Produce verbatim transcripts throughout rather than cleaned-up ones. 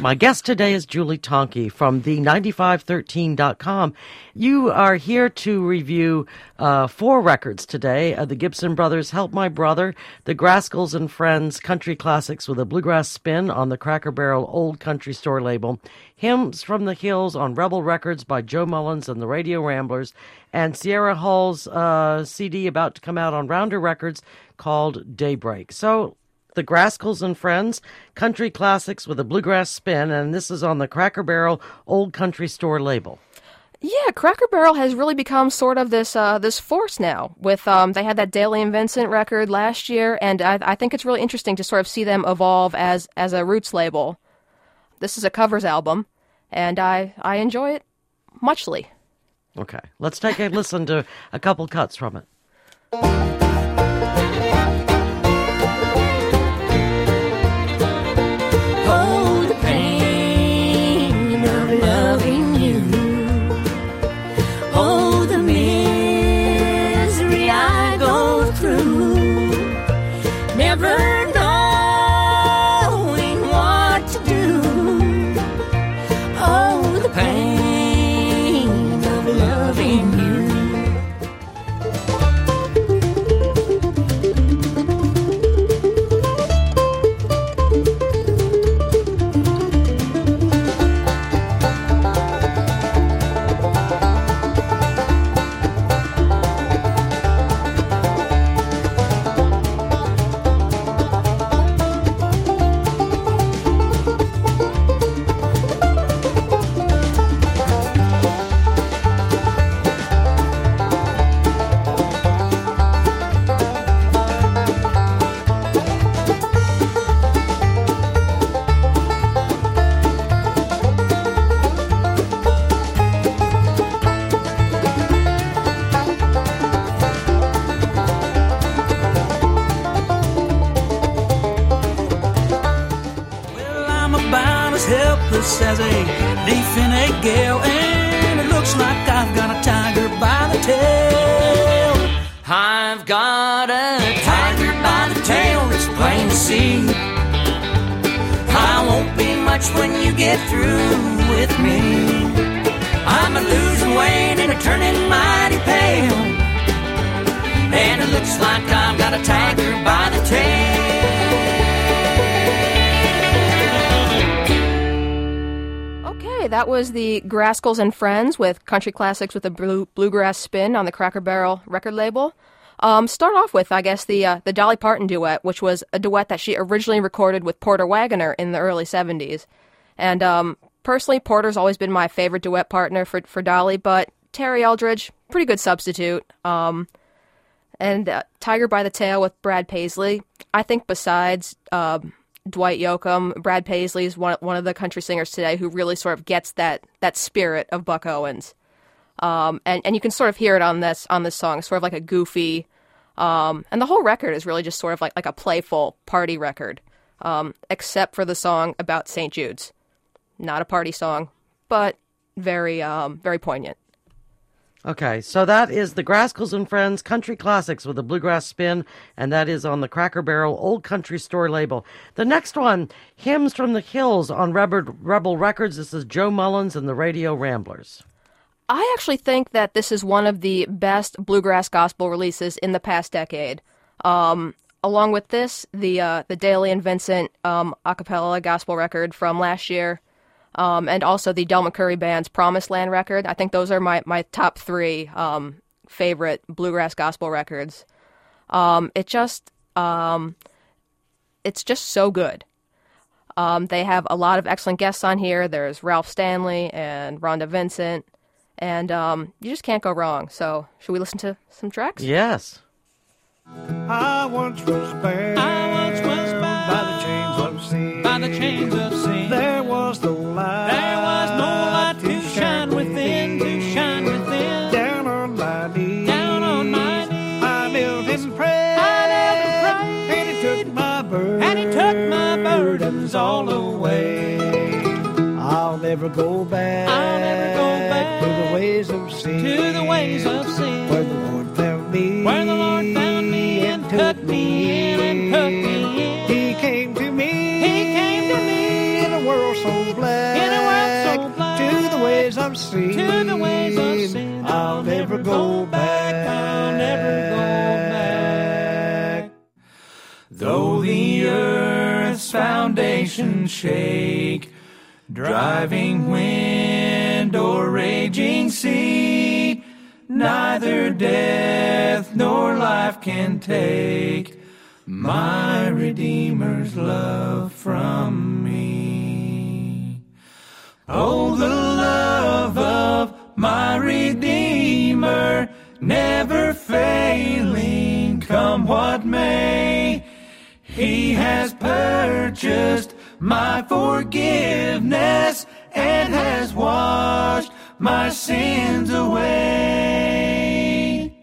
My guest today is Julie Tonke from the ninety-five thirteen dot com. You are here to review uh, four records today. Uh, the Gibson Brothers' Help My Brother, the Grascals and Friends Country Classics with a Bluegrass Spin on the Cracker Barrel Old Country Store label, Hymns from the Hills on Rebel Records by Joe Mullins and the Radio Ramblers, and Sierra Hull's uh, C D about to come out on Rounder Records called Daybreak. So, the Grascals and Friends, Country Classics with a Bluegrass Spin, and this is on the Cracker Barrel Old Country Store label. Yeah, Cracker Barrel has really become sort of this uh, this force now. With um, they had that Daly and Vincent record last year, and I, I think it's really interesting to sort of see them evolve as as a roots label. This is a covers album, and I I enjoy it muchly. Okay, let's take a listen to a couple cuts from it. As a leaf in a gale, and it looks like I've got a tiger by the tail. I've got a tiger by the tail, it's plain to see. I won't be much when you get through with me. I'm a losing weight and a turning mighty pale, and it looks like I've got a tiger by the tail. That was the Grascals and Friends with Country Classics with a blue, Bluegrass Spin on the Cracker Barrel record label. Um, start off with, I guess, the uh, the Dolly Parton duet, which was a duet that she originally recorded with Porter Wagoner in the early seventies. And um, personally, Porter's always been my favorite duet partner for, for Dolly, but Terry Eldridge, pretty good substitute. Um, and uh, Tiger by the Tail with Brad Paisley. I think besides... Uh, Dwight Yoakam, Brad Paisley is one one of the country singers today who really sort of gets that that spirit of Buck Owens, um, and and you can sort of hear it on this on this song, sort of like a goofy, um, and the whole record is really just sort of like like a playful party record, um, except for the song about Saint Jude's, not a party song, but very um, very poignant. Okay, so that is the Grascals and Friends Country Classics with a Bluegrass Spin, and that is on the Cracker Barrel Old Country Store label. The next one, Hymns from the Hills on Rebel, Rebel Records. This is Joe Mullins and the Radio Ramblers. I actually think that this is one of the best bluegrass gospel releases in the past decade. Um, along with this, the uh, the Daly and Vincent um, a cappella gospel record from last year, Um, and also the Del McCoury Band's Promised Land record. I think those are my, my top three um, favorite bluegrass gospel records. Um, it just, um, it's just so good. Um, they have a lot of excellent guests on here. There's Ralph Stanley and Rhonda Vincent, and um, you just can't go wrong. So, should we listen to some tracks? Yes. I once was bound, I once was bound by the chains of sin. By the chains of sin. There was the light. There was no light to shine within, to shine within. Down on my knees. Down on my knees. I knelt and prayed. I knelt and prayed. And he took my burdens. And he took my burdens all away. I'll never go back. I'll never go back to the ways of sin. To the ways of sin. Where the Lord found me. Where the Lord found me and took me in and took me in. He came to me. He came to me in a world so so black, in a world so black, to the ways of sin, to the ways of sin, I'll never go back. I'll never go back. Though the earth's foundation shake, driving wind or raging sea, neither death nor life can take my Redeemer's love from me. Oh, the love of my Redeemer, never failing, come what may. He has purchased my forgiveness and has washed my sins away.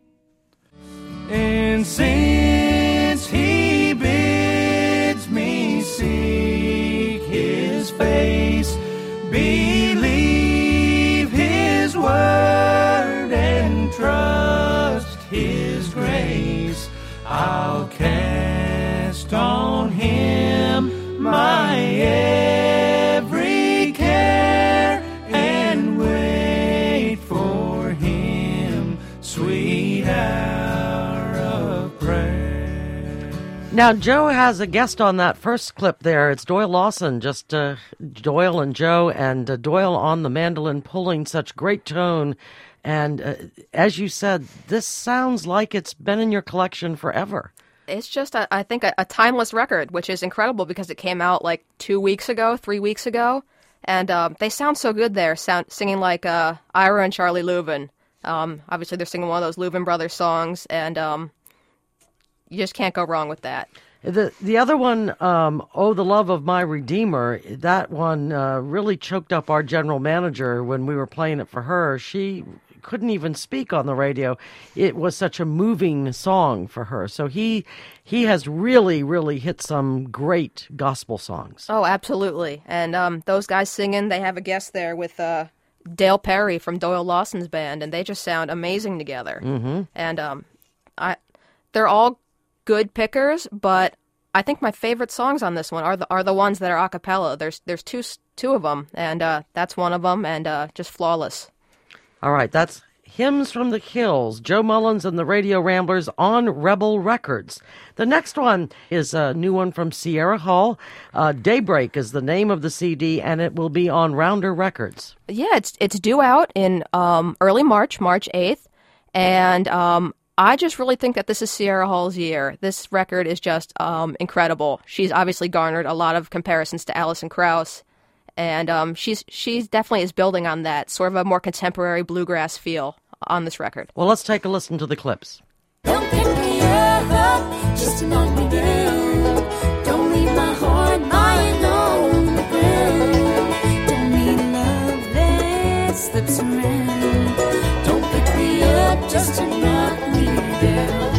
And since he bids me seek his face, believe his word and trust his grace, I'll cast on him my every care and wait for him, sweet hour of prayer. Now, Joe has a guest on that first clip there. It's Doyle Lawson, just uh, Doyle and Joe, and uh, Doyle on the mandolin pulling such great tone. And uh, as you said, this sounds like it's been in your collection forever. It's just, a, I think, a, a timeless record, which is incredible because it came out like two weeks ago, three weeks ago. And um, they sound so good there, sound, singing like uh, Ira and Charlie Louvin. Um, obviously, they're singing one of those Louvin Brothers songs, and um, you just can't go wrong with that. The the other one, um, Oh, the Love of My Redeemer, that one uh, really choked up our general manager when we were playing it for her. She couldn't even speak on the radio. It was such a moving song for her. So he he has really, really hit some great gospel songs. Oh, absolutely. And um, those guys singing, they have a guest there with uh, Dale Perry from Doyle Lawson's band, and they just sound amazing together. Mm-hmm. And um, I, they're all good pickers, but I think my favorite songs on this one are the are the ones that are a cappella. There's there's two two of them, and uh, that's one of them, and uh, just flawless. All right, that's Hymns from the Hills, Joe Mullins and the Radio Ramblers on Rebel Records. The next one is a new one from Sierra Hull. Uh, Daybreak is the name of the C D, and it will be on Rounder Records. Yeah, it's it's due out in um, early March, March eighth, and um, I just really think that this is Sierra Hull's year. This record is just um, incredible. She's obviously garnered a lot of comparisons to Alison Krauss. And um, she's she's definitely is building on that, sort of a more contemporary bluegrass feel on this record. Well, let's take a listen to the clips. Don't pick me up, just to knock me down. Don't leave my heart lying on the ground. Don't need love that slips around. Don't pick me up, just to knock me down.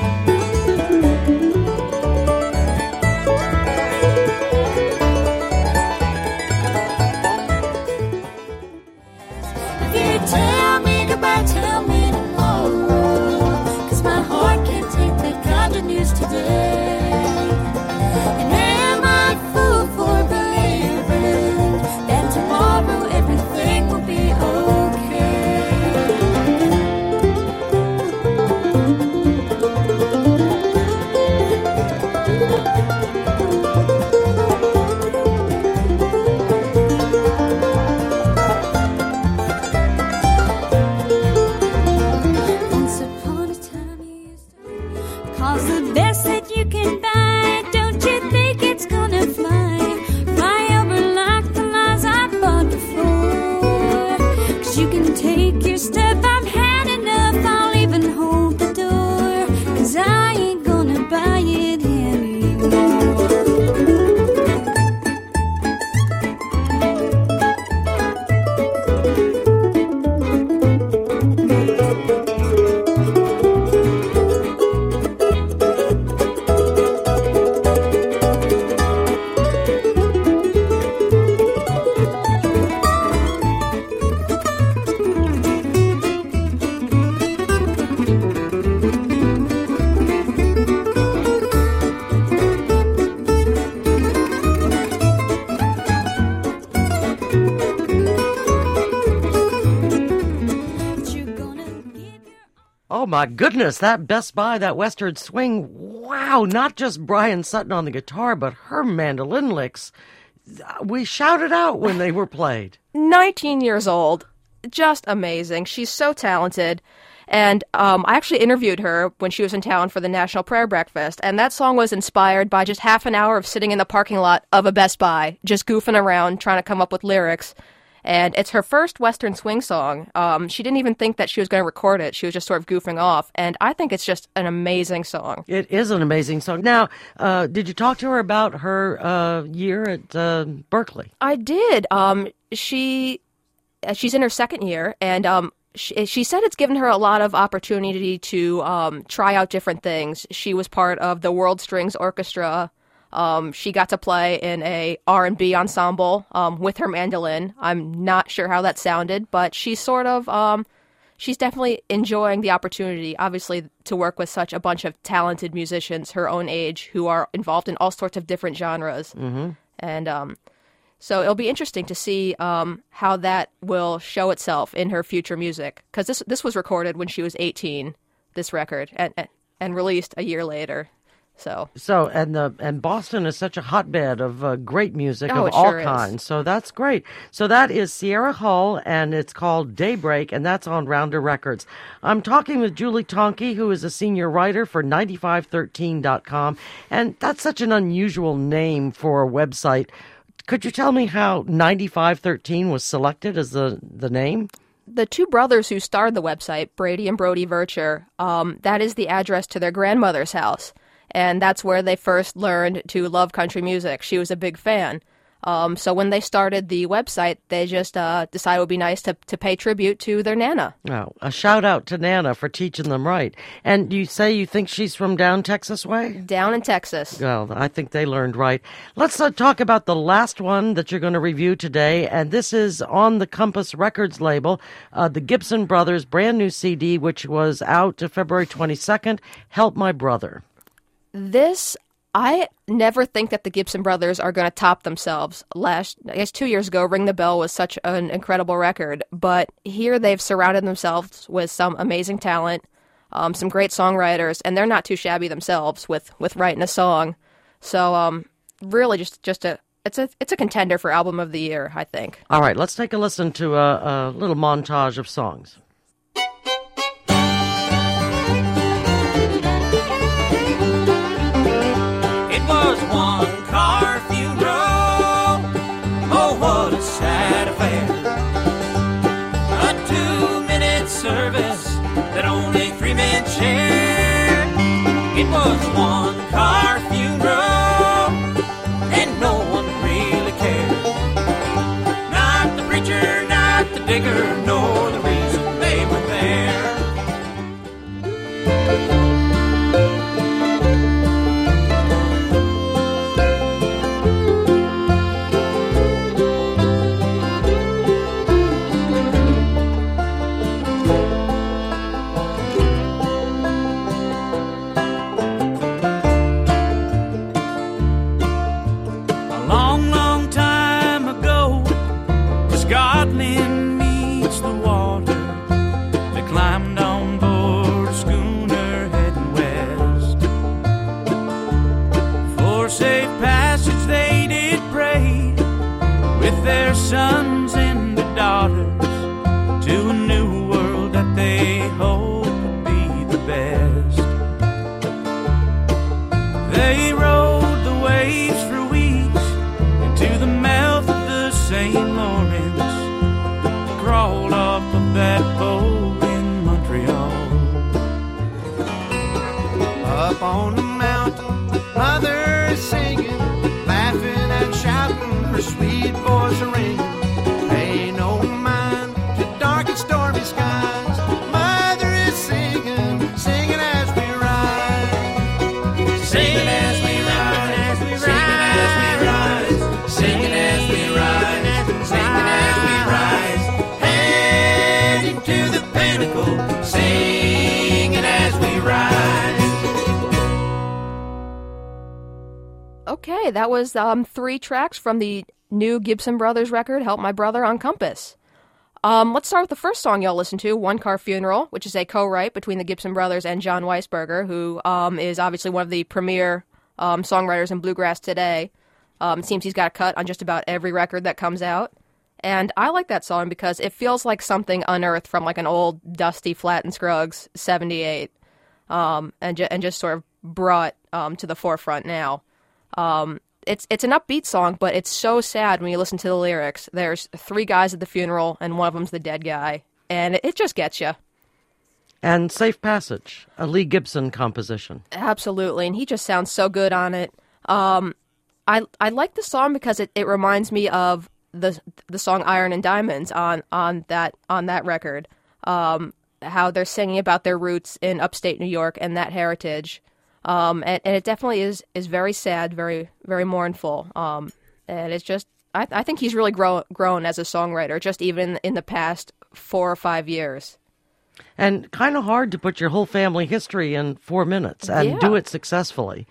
Tell me goodbye, tell me tomorrow, 'cause my heart can't take the kind of news today. Oh, my goodness, that Best Buy, that Western Swing, wow, not just Brian Sutton on the guitar, but her mandolin licks. We shouted out when they were played. nineteen years old. Just amazing. She's so talented. And um, I actually interviewed her when she was in town for the National Prayer Breakfast, and that song was inspired by just half an hour of sitting in the parking lot of a Best Buy, just goofing around, trying to come up with lyrics. And it's her first Western Swing song. Um, she didn't even think that she was going to record it. She was just sort of goofing off. And I think it's just an amazing song. It is an amazing song. Now, uh, did you talk to her about her uh, year at uh, Berkeley? I did. Um, she, she's in her second year, and um, she, she said it's given her a lot of opportunity to um, try out different things. She was part of the World Strings Orchestra. Um, she got to play in a R and B ensemble um, with her mandolin. I'm not sure how that sounded, but she's sort of, um, she's definitely enjoying the opportunity, obviously, to work with such a bunch of talented musicians her own age who are involved in all sorts of different genres. Mm-hmm. And um, so it'll be interesting to see um, how that will show itself in her future music, because this this was recorded when she was eighteen, this record, and and released a year later. So, so and the and Boston is such a hotbed of uh, great music oh, of it all sure kinds. Is. So that's great. So that is Sierra Hull, and it's called Daybreak, and that's on Rounder Records. I'm talking with Julie Tonke, who is a senior writer for ninety-five thirteen dot com, and that's such an unusual name for a website. Could you tell me how ninety-five thirteen was selected as the the name? The two brothers who started the website, Brady and Brody Vircher, um, that is the address to their grandmother's house. And that's where they first learned to love country music. She was a big fan. Um, so when they started the website, they just uh, decided it would be nice to, to pay tribute to their Nana. Oh, a shout out to Nana for teaching them right. And you say you think she's from down Texas way? Down in Texas. Well, I think they learned right. Let's uh, talk about the last one that you're going to review today. And this is on the Compass Records label, uh, the Gibson Brothers' brand new C D, which was out February twenty-second, Help My Brother. This, I never think that the Gibson Brothers are going to top themselves. Last, I guess two years ago, Ring the Bell was such an incredible record, but here they've surrounded themselves with some amazing talent, um, some great songwriters, and they're not too shabby themselves with, with writing a song. So, um, really, just just a it's a it's a contender for Album of the Year, I think. All right, let's take a listen to a, a little montage of songs. Was one car funeral. Oh, what a sad affair. A two-minute service that only three men shared. It was one car funeral, and no one really cared. Not the preacher, not the digger, nor the reason they were there. Their sons and their daughters to a new world that they hope would be the best. They rode the waves for weeks into the mouth of the Saint Lawrence, crawled off of that boat in Montreal. Up on the mountain, mother is singing, laughing and shouting, her sweet voice a ringing. Pay no mind to dark and stormy skies. Mother is singing, singing as we ride. Singing as we ride, as we ride, singing as we ride, singing as we rise, heading to the pinnacle, singing as we rise. Okay, that was um, three tracks from the new Gibson Brothers record, Help My Brother, on Compass. Um, let's start with the first song y'all listen to, One Car Funeral, which is a co-write between the Gibson brothers and John Weisberger, who um, is obviously one of the premier um, songwriters in bluegrass today. Um, it seems he's got a cut on just about every record that comes out. And I like that song because it feels like something unearthed from like an old, dusty Flatt and Scruggs seventy-eight, um, and, ju- and just sort of brought um, to the forefront now. Um, it's it's an upbeat song, but it's so sad when you listen to the lyrics. There's three guys at the funeral, and one of them's the dead guy, and it, it just gets you. And Safe Passage, a Lee Gibson composition. Absolutely, and he just sounds so good on it. Um, I I like the song because it, it reminds me of the the song Iron and Diamonds on on that on that record. Um, how they're singing about their roots in upstate New York and that heritage. Um, and, and it definitely is, is very sad, very, very mournful. Um, and it's just, I, I think he's really grow, grown as a songwriter, just even in the past four or five years. And kind of hard to put your whole family history in four minutes and Yeah. do it successfully.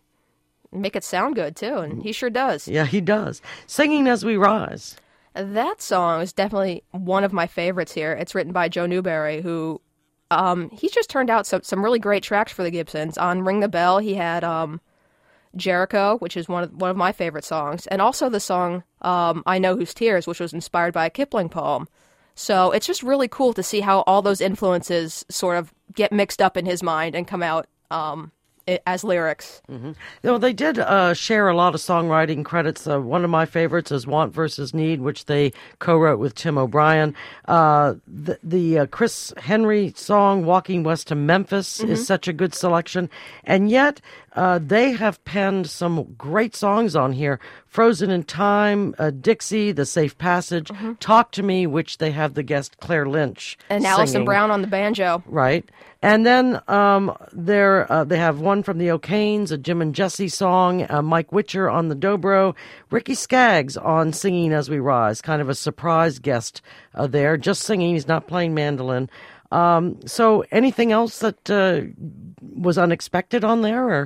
Make it sound good, too, and he sure does. Yeah, he does. Singing As We Rise. That song is definitely one of my favorites here. It's written by Joe Newberry, who Um, he's just turned out some, some really great tracks for the Gibsons. On Ring the Bell, he had um, Jericho, which is one of one of my favorite songs, and also the song um, I Know Whose Tears, which was inspired by a Kipling poem. So it's just really cool to see how all those influences sort of get mixed up in his mind and come out um, i- as lyrics. Mm-hmm. You know, they did uh, share a lot of songwriting credits. Uh, one of my favorites is Want versus Need, which they co-wrote with Tim O'Brien. Uh, the the uh, Chris Henry song, Walking West to Memphis, Mm-hmm. is such a good selection. And yet, uh, they have penned some great songs on here. Frozen in Time, uh, Dixie, The Safe Passage, Mm-hmm. Talk to Me, which they have the guest Claire Lynch And Alison singing. Brown on the banjo. Right. And then um, they're, uh, they have one from the O'Kanes, a Jim and Jesse song, uh, Mike Witcher on the dobro, Ricky Skaggs on Singing As We Rise, kind of a surprise guest uh, there, just singing, he's not playing mandolin. Um, so anything else that uh, was unexpected on there? Or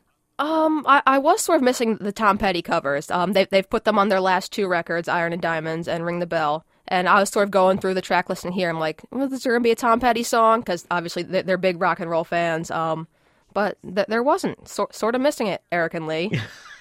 Um, I, I was sort of missing the Tom Petty covers. Um, they, they've put them on their last two records, Iron and Diamonds and Ring the Bell. And I was sort of going through the track listing here. I'm like, well, is there going to be a Tom Petty song? Because obviously they're, they're big rock and roll fans. Um, but th- there wasn't. So, sort of missing it, Eric and Lee.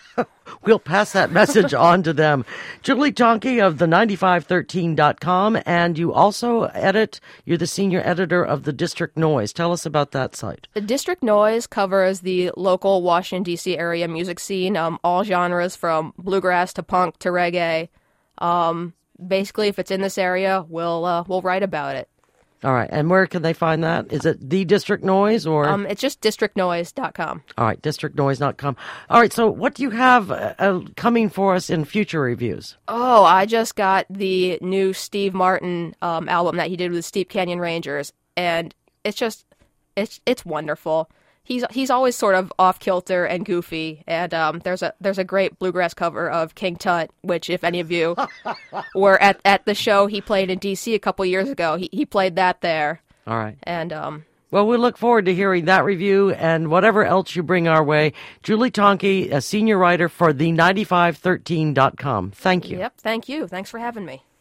We'll pass that message on to them. Julie Tonke of the ninety-five thirteen dot com, and you also edit, you're the senior editor of the District Noise. Tell us about that site. The District Noise covers the local Washington, D C area music scene, um, all genres from bluegrass to punk to reggae. Um, basically, if it's in this area, we'll uh, we'll write about it. All right, and where can they find that? Is it the District Noise or? Um, it's just district noise dot com. All right, district noise dot com. All right, so what do you have uh, uh, coming for us in future reviews? Oh, I just got the new Steve Martin um, album that he did with Steep Canyon Rangers, and it's just it's it's wonderful. He's he's always sort of off kilter and goofy, and um, there's a there's a great bluegrass cover of King Tut, which if any of you were at, at the show he played in D C a couple years ago, he he played that there. All right. And um, Well, we look forward to hearing that review and whatever else you bring our way. Julie Tonke, a senior writer for the ninety-five thirteen dot com. Thank you. yep, thank you. Thanks for having me.